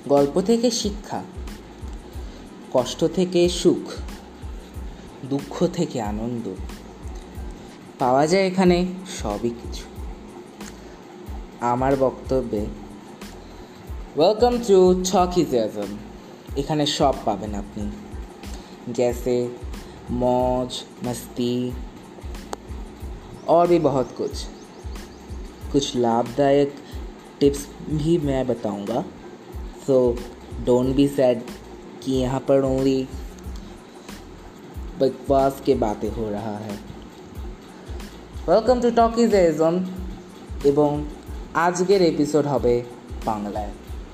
গল্প থেকে শিক্ষা, কষ্ট থেকে সুখ, দুঃখ থেকে আনন্দ পাওয়া যায় এখানে সবই কিছু। আমার বক্তব্যে ওয়েলকাম টু টকিজম। এখানে সব পাবেন আপনি, जैसे मौज मस्ती और भी बहुत कुछ लाभदायक टिप्स भी मैं बताऊंगा। सो डोंट बी सैड कि यहाँ पर ओनली बकवास के बातें हो रहा है। वेलकम टू टकिजम এবং আজকের এপিসোড হবে বাংলায়।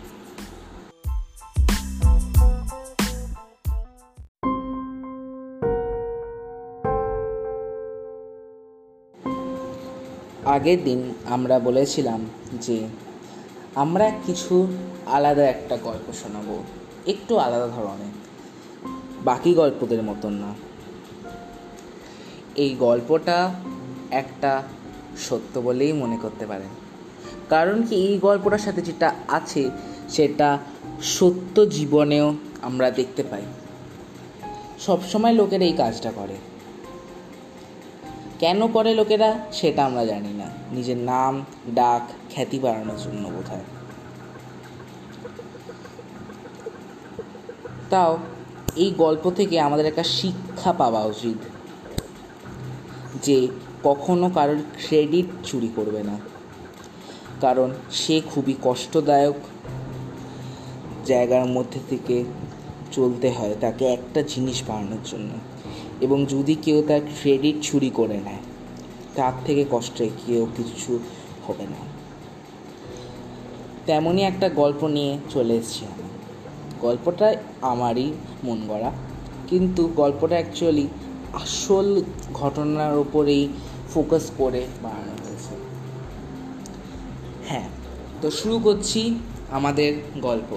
আগের দিন আমরা বলেছিলাম যে আমরা কিছু আলাদা একটা গল্প শোনাবো, একটু আলাদা ধরনের, বাকি গল্পদের মতন না। এই গল্পটা একটা সত্য বলেই মনে করতে পারেন, কারণ কি এই গল্পটার সাথে যেটা আছে সেটা সত্য জীবনেও আমরা দেখতে পাই। সবসময় লোকেরা এই কাজটা করে, কেন করে লোকেরা সেটা আমরা জানি না, নিজের নাম ডাক খ্যাতি বাড়ানোর জন্য বোধহয়। তাও এই গল্প থেকে আমাদের একটা শিক্ষা পাওয়া উচিত যে কখনো কারোর ক্রেডিট চুরি করবে না, কারণ সে খুবই কষ্টদায়ক জায়গার মধ্যে থেকে চলতে হয় তাকে একটা জিনিস বানানোর জন্য, এবং যদি কেউ তার ক্রেডিট চুরি করে নেয় তার থেকে কষ্টে কেউ কিছু হবে না। তেমনই একটা গল্প নিয়ে চলে এসেছি আমি। গল্পটা আমারই মন গড়া, কিন্তু গল্পটা অ্যাকচুয়ালি আসল ঘটনার উপরেই ফোকাস করে বানানো হয়েছে। হ্যাঁ, তো শুরু করছি আমাদের গল্প।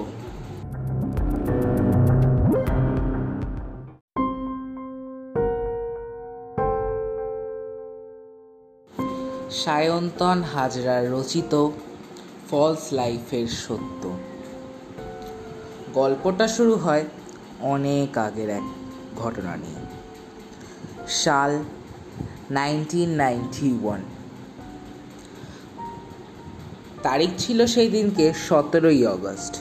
সায়ন্তন হাজরার রচিত ফলস লাইফের সত্য। গল্পটা শুরু হয় অনেক আগের এক ঘটনা নিয়ে। সাল 1991। তারিখ ছিল সেই দিনকে 17ই অগস্ট।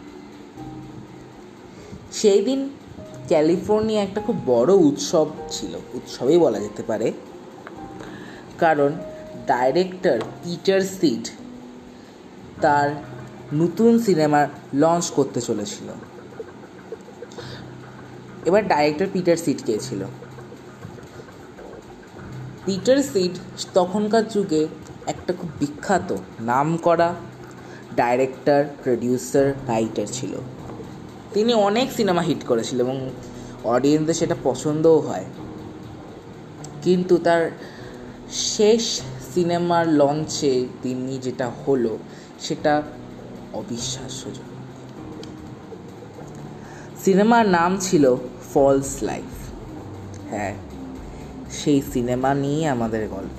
সেই দিন ক্যালিফোর্নিয়া একটা খুব বড় উৎসব ছিল, উৎসবই বলা যেতে পারে, কারণ ডাইরেক্টর পিটার সিড তার নতুন সিনেমা লঞ্চ করতে চলেছিল। এবার ডাইরেক্টর পিটার সিড কে ছিল? পিটার সিড তখনকার যুগে একটা খুব বিখ্যাত নামকরা ডাইরেক্টর, প্রডিউসার, রাইটার ছিল। তিনি অনেক সিনেমা হিট করেছিল এবং অডিয়েন্সদের সেটা পছন্দও হয়, কিন্তু তার শেষ সিনেমার লঞ্চে তিনি যেটা হলো সেটা অবিশ্বাস্যজনক। সিনেমার নাম ছিল ফলস লাইফ। হ্যাঁ, সেই সিনেমা নিয়ে আমাদের গল্প।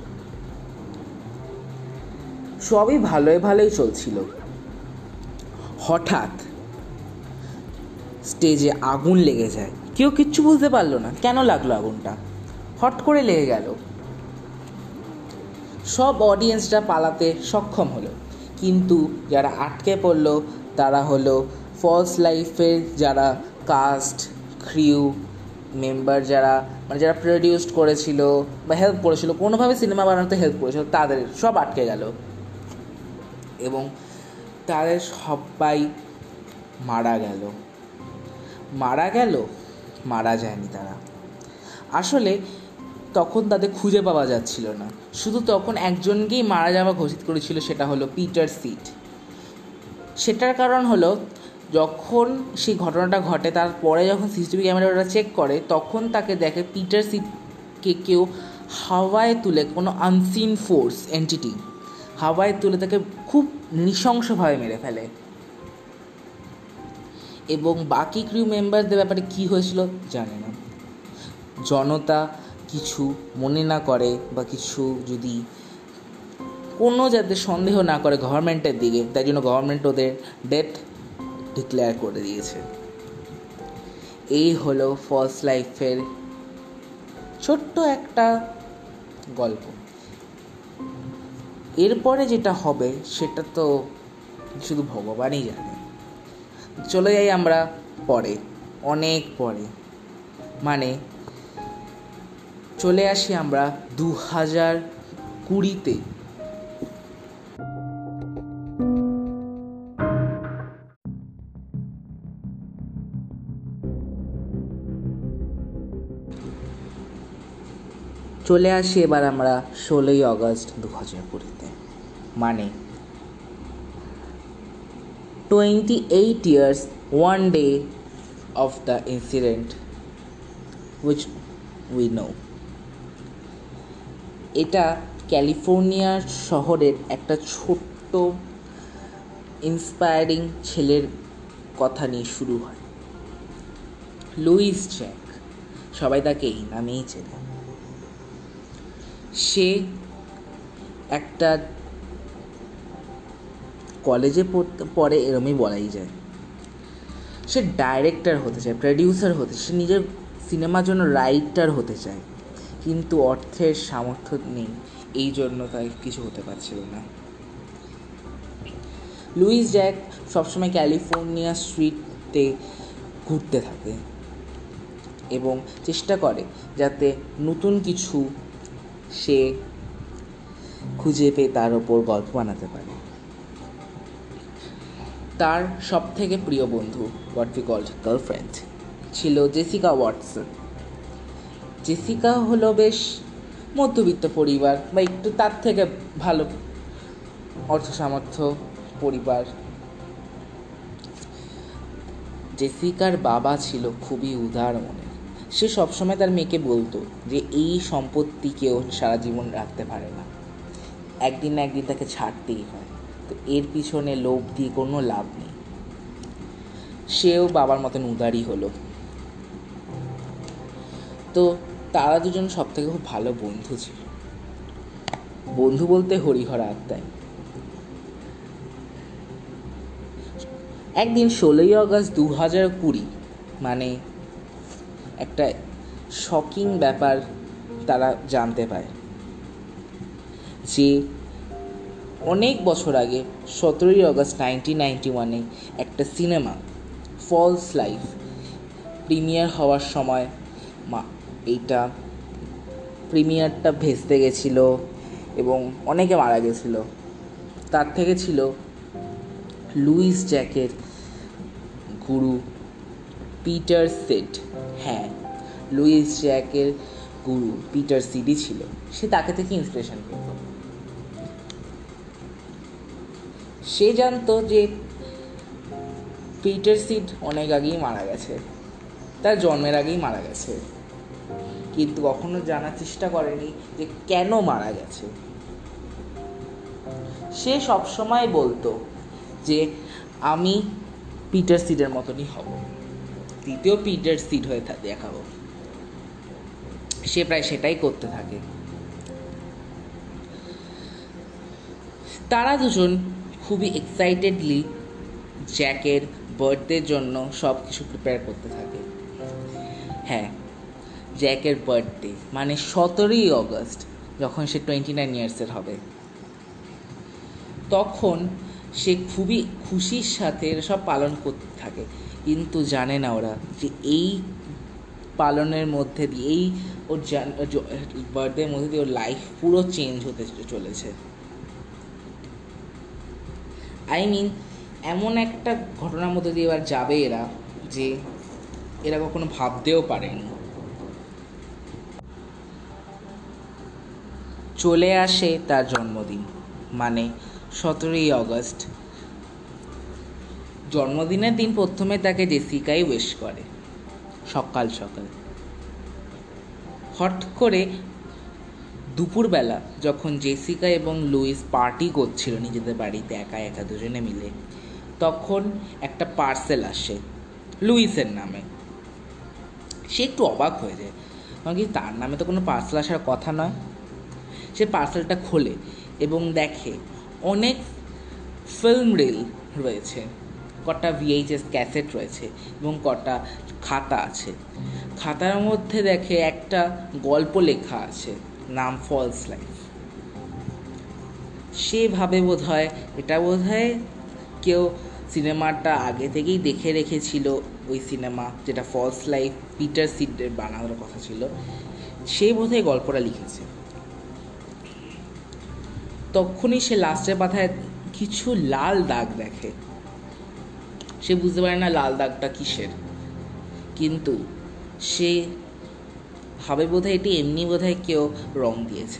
সবই ভালোই চলছিল। হঠাৎ স্টেজে আগুন লেগে যায়। কেউ কিচ্ছু বুঝতে পারলো না কেন লাগলো আগুনটা, হট করে লেগে গেল। সব অডিয়েন্সরা পালাতে সক্ষম হলো, কিন্তু যারা আটকে পড়লো তারা হলো ফলস লাইফের যারা কাস্ট, ক্রিউ মেম্বার, যারা প্রডিউসড করেছিল বা হেল্প করেছিল, কোনোভাবে সিনেমা বানাতে হেল্প করেছিল, তাদের সব আটকে গেল এবং তাদের সবাই মারা যায়নি তারা। আসলে তখন তাদের খুঁজে পাওয়া যাচ্ছিল না, শুধু তখন একজনকেই মারা যাওয়া ঘোষিত করেছিল, সেটা হলো পিটার সিড। সেটার কারণ হলো যখন সেই ঘটনাটা ঘটে তারপরে যখন সিসিটিভি ক্যামেরাটা চেক করে তখন তাকে দেখে পিটার সিডকে কেউ হাওয়ায় তুলে, কোনো আনসিন ফোর্স এন্টিটি হাওয়ায় তুলে তাকে খুব নৃশংসভাবে মেরে ফেলে। এবং বাকি ক্রিউ মেম্বারদের ব্যাপারে কী হয়েছিল জানে না। জনতা কিছু মনে না করে বা কিছু যদি কোনো যাতে সন্দেহ না করে গভর্নমেন্টের দিকে, তাই জন্য গভর্নমেন্ট ওদের ডেথ ডিক্লেয়ার করে দিয়েছে। এই হলো ফার্স্ট লাইফের ছোট্ট একটা গল্প। এরপরে যেটা হবে সেটা তো শুধু ভগবানই জানে। চলে যাই আমরা পরে, অনেক পরে, মানে চলে আসি আমরা 2020-তে। চলে আসি এবার আমরা 16ই অগস্ট 2020-তে, মানে 28 years 1 day of the incident which we know. এটা ক্যালিফোর্নিয়ার শহরের একটা ছোট্ট ইন্সপায়ারিং ছেলের কথা নিয়ে শুরু হয়। লুইস জ্যাক, সবাই তাকে এই নামেই চেনে। সে একটা কলেজে পড়ে এরমই বলাই যায়। সে ডাইরেক্টর হতে চায়, প্রডিউসার হতে, সে নিজের সিনেমার জন্য রাইটার হতে চায়, কিন্তু অর্থের সামর্থ্য নেই, এই জন্য তাই কিছু হতে পারছিল না। লুইস জ্যাক সবসময় ক্যালিফোর্নিয়া স্ট্রিটে ঘুরতে থাকে এবং চেষ্টা করে যাতে নতুন কিছু সে খুঁজে পেয়ে তার ওপর গল্প বানাতে পারে। তার সবথেকে প্রিয় বন্ধু, হোয়াট উই কল্ড গার্লফ্রেন্ড, ছিল জেসিকা ওয়াটসন। জেসিকা হলো বেশ মধ্যবিত্ত পরিবার বা একটু তার থেকে ভালো অর্থ সামর্থ্য পরিবার। জেসিকার বাবা ছিল খুবই উদার মনের। সে সবসময় তার মেয়েকে বলতো যে এই সম্পত্তি কেউ সারা জীবন রাখতে পারে না, একদিন না একদিন তাকে ছাড়তেই হয়, তো এর পিছনে লোভ দিয়ে কোনো লাভ নেই। সেও বাবার মতন উদারই হলো। তো তারা দুজন সব থেকে খুব ভালো বন্ধু ছিল, বন্ধু বলতে হরিহর আত্মায়। একদিন 16ই অগস্ট 2020, মানে একটা শকিং ব্যাপার তারা জানতে পায় যে অনেক বছর আগে 17ই অগস্ট 1991-এ একটা সিনেমা ফলস লাইফ প্রিমিয়ার হওয়ার সময় এইটা প্রিমিয়ারটা ভেস্তে গেছিলো এবং অনেকে মারা গেছিলো। তার থেকে ছিল লুইস জ্যাকের গুরু পিটার সিড। হ্যাঁ, লুইস জ্যাকের গুরু পিটার সিডই ছিল। সে তাকে থেকে ইন্সপিরেশন পেত। সে জানতো যে পিটার সিড অনেক আগেই মারা গেছে, তার জন্মের আগেই মারা গেছে, কিন্তু কখনো জানার চেষ্টা করেনি যে কেন মারা গেছে। সে সবসময় বলতো যে আমি পিটার সিডের মতনই হব, দ্বিতীয় পিটার সিড হয়ে দেখাবো। সে প্রায় সেটাই করতে থাকে। তারা দুজন খুবই এক্সাইটেডলি জ্যাকের বার্থডের জন্য সব কিছু প্রিপেয়ার করতে থাকে। হ্যাঁ, জ্যাকের বার্থডে মানে 17ই অগস্ট, যখন সে 29 ইয়ার্সের হবে, তখন সে খুবই খুশির সাথে সব পালন করতে থাকে। কিন্তু জানে না ওরা যে এই পালনের মধ্যে দিয়ে, এই ওর বার্থডের মধ্যে দিয়ে ওর লাইফ পুরো চেঞ্জ হতে চলেছে। এমন একটা ঘটনার মধ্যে দিয়ে এবার যাবে এরা, যে এরা কখনো ভাবতেও পারেনি। চলে আসে তার জন্মদিন, মানে 17ই অগস্ট। জন্মদিনের দিন প্রথমে তাকে জেসিকাই উইশ করে সকাল সকাল। হট করে দুপুরবেলা যখন জেসিকা এবং লুইস পার্টি করছিল নিজেদের বাড়িতে একা একা দুজনে মিলে, তখন একটা পার্সেল আসে লুইসের নামে। সে একটু অবাক হয়ে যায়, কারণ কি তার নামে তো কোনো পার্সেল আসার কথা নয়। সে পার্সেলটা খোলে এবং দেখে অনেক ফিল্ম রিল রয়েছে। কটা VHS ক্যাসেট রয়েছে এবং কটা খাতা আছে। খাতার মধ্যে দেখে একটা গল্প লেখা আছে, নাম ফলস লাইফ। সে ভাবে এটা বোধহয় কেউ সিনেমাটা আগে থেকেই দেখে রেখেছিল, ওই সিনেমা যেটা ফলস লাইফ পিটার সিডের বানানোর কথা ছিল, সে বোধহয় গল্পটা লিখেছে। তখনই সে লাস্টের পাতায় কিছু লাল দাগ দেখে। সে বুঝতে পারে না লাল দাগটা কিসের, কিন্তু সে ভাবে বোধহয় এটি এমনি বোধহয় কেউ রং দিয়েছে।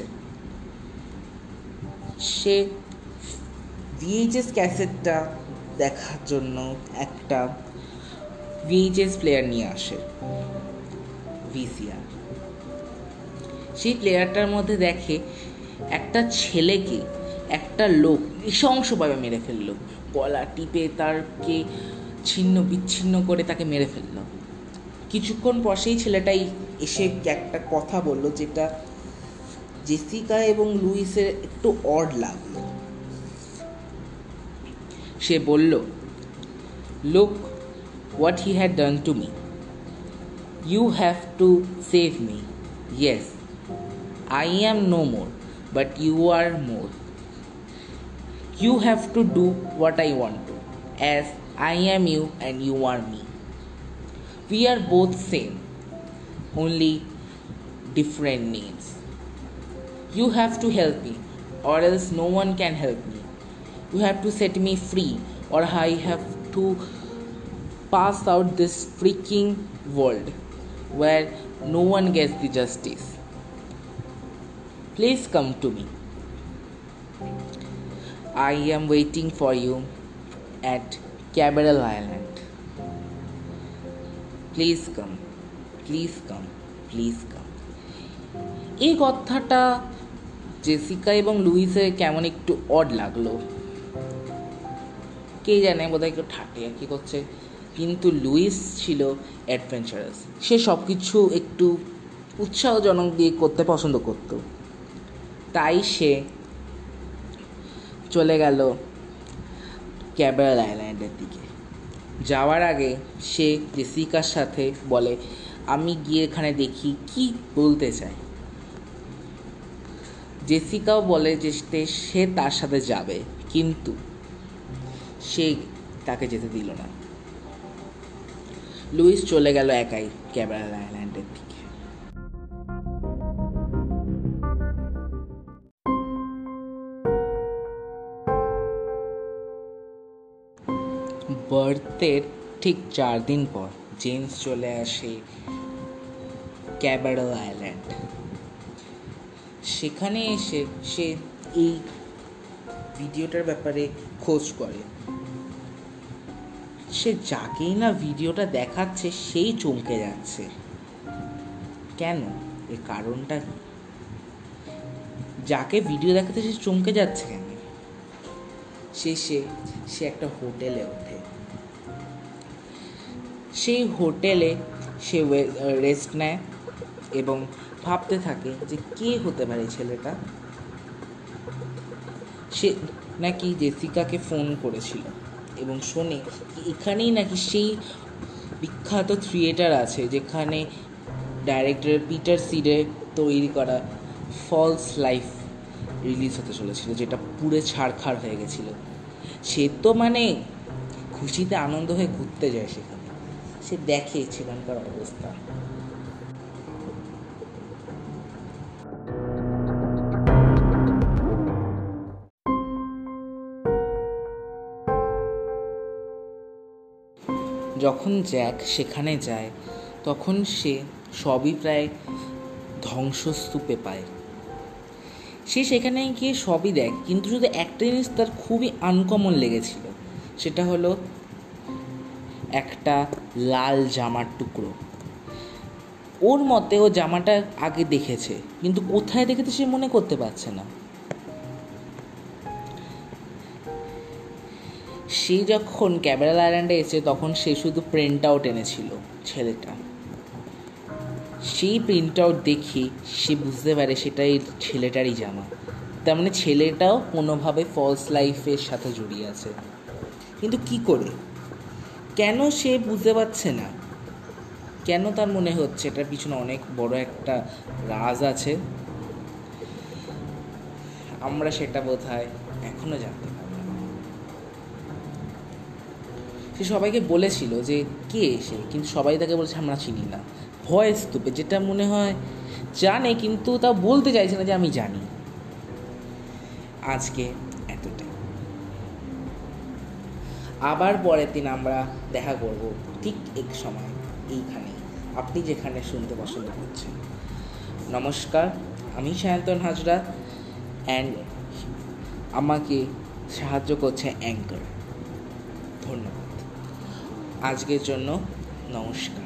সে VHS ক্যাসেটটা দেখার জন্য একটা VHS প্লেয়ার নিয়ে আসে, VCR। সেই প্লেয়ারটার মধ্যে দেখে একটা ছেলেকে একটা লোক নৃশংসভাবে মেরে ফেললো, গলা টিপে তারকে ছিন্ন বিচ্ছিন্ন করে তাকে মেরে ফেললো। কিছুক্ষণ পর সেই ছেলেটাই এসে একটা কথা বলল, যেটা জেসিকা এবং লুইসের একটু অড লাগলো। সে বলল, "Look what he had done to me. You have to save me. Yes, I am no more, but you are more. You have to do what I want to, as I am you and you are me. We are both same, only different names. You have to help me, or else no one can help me. You have to set me free, or I have to pass out this freaking world where no one gets the justice. Please come to me. I am waiting for you at Cabaret Island. Please come, please come, please come." এই কথাটা Jessica এবং লুইসের কেমন একটু odd লাগলো। কে জানে, বোধহয় একটু ঠাটে আর কি করছে, কিন্তু লুইস ছিল অ্যাডভেঞ্চারাস। সে সব কিছু একটু উৎসাহজনক দিয়ে করতে পছন্দ করত। তাই সে চলে গেল ক্যাবারেট আইল্যান্ডের দিকে। যাওয়ার আগে সে জেসিকার সাথে বলে, "আমি গিয়ে এখানে দেখি কি বলতে চায়।" জেসিকাও বলে যে সে তার সাথে যাবে, কিন্তু সে তাকে যেতে দিল না। লুইস চলে গেল একাই ক্যাবারেট আইল্যান্ডের দিকে। বার্থের ঠিক 4 দিন পর জেমস চলে আসে ক্যাবারেট আইল্যান্ড। সেখানে এসে সে এই ভিডিওটার ব্যাপারে খোঁজ করে। সে যাকেই না ভিডিওটা দেখাচ্ছে সেই চমকে যাচ্ছে। কেন? এর কারণটা কি? যাকে ভিডিও দেখাতে সে চমকে যাচ্ছে কেন? সে একটা হোটেলে ওঠে। সেই হোটেলে সে রেস্ট নেয় এবং ভাবতে থাকে যে কে হতে পারে ছেলেটা। সে নাকি জেসিকাকে ফোন করেছিল এবং শোনে এখানেই নাকি সেই বিখ্যাত থিয়েটার আছে যেখানে ডাইরেক্টর পিটার সিডের তৈরি করা ফলস লাইফ রিলিজ হতে চলেছিল, যেটা পুরো ছাড়খাড় হয়ে গেছিল। সে তো খুশিতে আনন্দ হয়ে ঘুরতে যায় সেখানে। সে দেখে সেখানকার অবস্থা। যখন জ্যাক সেখানে যায় তখন সে সবই প্রায় ধ্বংসস্তূপে পায়। সে সেখানে গিয়ে সবই দেখ, কিন্তু শুধু একটা জিনিস তার খুবই আনকমন লেগেছিল, সেটা হলো একটা লাল জামার টুকরো। ওর মতে ও জামাটা আগে দেখেছে, কিন্তু কোথায় দেখেছে সে মনে করতে পারছে না। সে যখন ক্যাবারেট আইল্যান্ডে এসে তখন সে শুধু প্রিন্ট আউট এনেছিল ছেলেটা। সেই প্রিন্ট আউট দেখে সে বুঝতে পারে সেটাই ছেলেটারই জামা। তার মানে ছেলেটাও কোনোভাবে ফলস লাইফের সাথে জড়িয়ে আছে, কিন্তু কি করে? কেন সে বুঝতে পারছে না, কেন তার মনে হচ্ছে এটার পিছনে অনেক বড় একটা রাজ আছে, আমরা সেটা বোধহয় এখনো জানতে পারলাম না। সে সবাইকে বলেছিল যে কে এসে, কিন্তু সবাই তাকে বলেছে আমরা চিনি না, ভয় স্তূপে, যেটা মনে হয় জানে কিন্তু তা বলতে চাইছে না যে আমি জানি। আজকে এতটাই, আবার পরের দিন আমরা দেখা করব ঠিক এক সময় এইখানে, আপনি যেখানে শুনতে পছন্দ করছেন। নমস্কার, আমি সায়ন্তন হাজরা, অ্যান্ড আমাকে সাহায্য করছে অ্যাঙ্কার। ধন্যবাদ আজকের জন্য, নমস্কার।